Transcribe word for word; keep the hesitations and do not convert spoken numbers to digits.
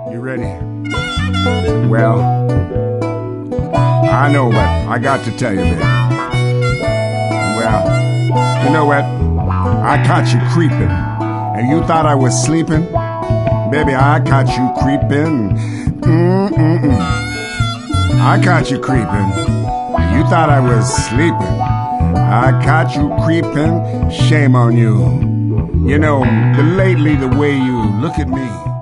You ready? Well, I know, but I got to tell you, baby. Well, you know what? I caught you creeping, and you thought I was sleeping? Baby, I caught you creeping. Mm-mm-mm. I caught you creeping, and you thought I was sleeping. I caught you creeping. Shame on you. You know, the lately the way you look at me